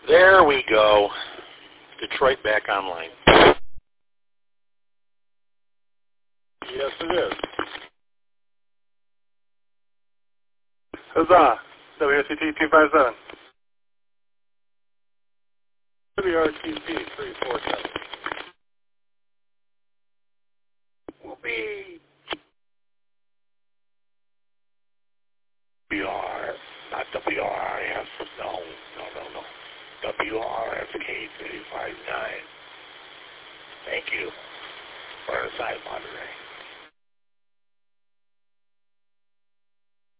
There we go. Detroit back online. Yes, it is. Huzzah. WSCT 257. WRTP 347. Whoopee. WR, not WRIF. No. WRFK 359. Thank you. Burnside, Monterey.